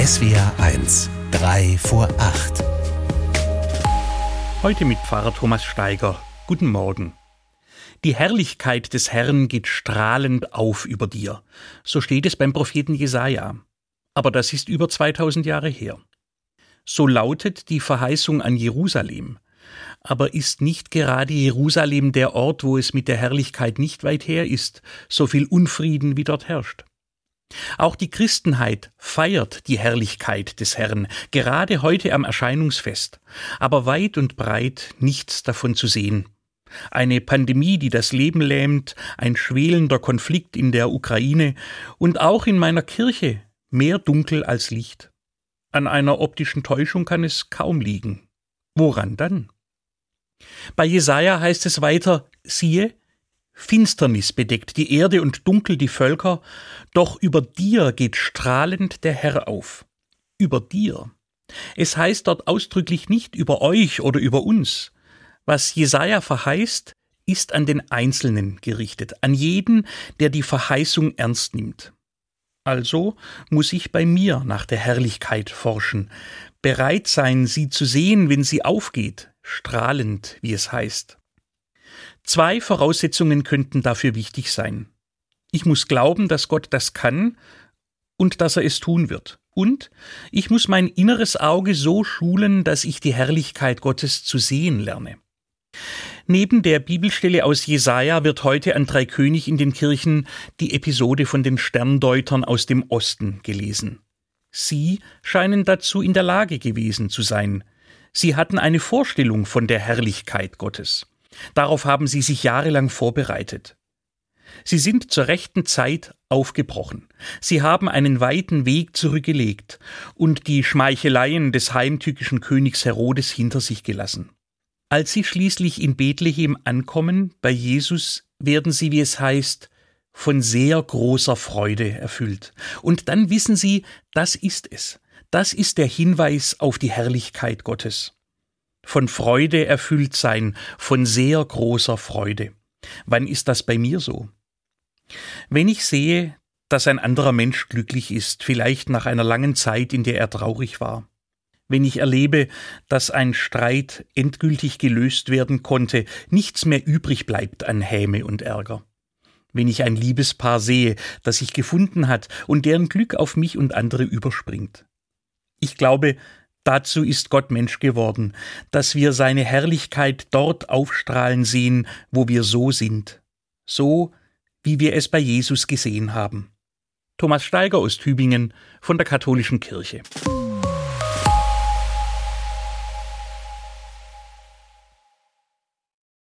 SWR 1, 3 vor 8. Heute mit Pfarrer Thomas Steiger. Guten Morgen. Die Herrlichkeit des Herrn geht strahlend auf über dir. So steht es beim Propheten Jesaja. Aber das ist über 2000 Jahre her. So lautet die Verheißung an Jerusalem. Aber ist nicht gerade Jerusalem der Ort, wo es mit der Herrlichkeit nicht weit her ist, so viel Unfrieden wie dort herrscht? Auch die Christenheit feiert die Herrlichkeit des Herrn, gerade heute am Erscheinungsfest, aber weit und breit nichts davon zu sehen. Eine Pandemie, die das Leben lähmt, ein schwelender Konflikt in der Ukraine und auch in meiner Kirche mehr Dunkel als Licht. An einer optischen Täuschung kann es kaum liegen. Woran dann? Bei Jesaja heißt es weiter, siehe, Finsternis bedeckt die Erde und dunkel die Völker, doch über dir geht strahlend der Herr auf. Über dir. Es heißt dort ausdrücklich nicht über euch oder über uns. Was Jesaja verheißt, ist an den Einzelnen gerichtet, an jeden, der die Verheißung ernst nimmt. Also muss ich bei mir nach der Herrlichkeit forschen, bereit sein, sie zu sehen, wenn sie aufgeht, strahlend, wie es heißt. 2 Voraussetzungen könnten dafür wichtig sein. Ich muss glauben, dass Gott das kann und dass er es tun wird. Und ich muss mein inneres Auge so schulen, dass ich die Herrlichkeit Gottes zu sehen lerne. Neben der Bibelstelle aus Jesaja wird heute an Dreikönig in den Kirchen die Episode von den Sterndeutern aus dem Osten gelesen. Sie scheinen dazu in der Lage gewesen zu sein. Sie hatten eine Vorstellung von der Herrlichkeit Gottes. Darauf haben sie sich jahrelang vorbereitet. Sie sind zur rechten Zeit aufgebrochen. Sie haben einen weiten Weg zurückgelegt und die Schmeicheleien des heimtückischen Königs Herodes hinter sich gelassen. Als sie schließlich in Bethlehem ankommen, bei Jesus, werden sie, wie es heißt, von sehr großer Freude erfüllt. Und dann wissen sie, das ist es. Das ist der Hinweis auf die Herrlichkeit Gottes. Von Freude erfüllt sein, von sehr großer Freude. Wann ist das bei mir so? Wenn ich sehe, dass ein anderer Mensch glücklich ist, vielleicht nach einer langen Zeit, in der er traurig war. Wenn ich erlebe, dass ein Streit endgültig gelöst werden konnte, nichts mehr übrig bleibt an Häme und Ärger. Wenn ich ein Liebespaar sehe, das sich gefunden hat und deren Glück auf mich und andere überspringt. Ich glaube, dazu ist Gott Mensch geworden, dass wir seine Herrlichkeit dort aufstrahlen sehen, wo wir so sind. So, wie wir es bei Jesus gesehen haben. Thomas Steiger aus Tübingen von der Katholischen Kirche.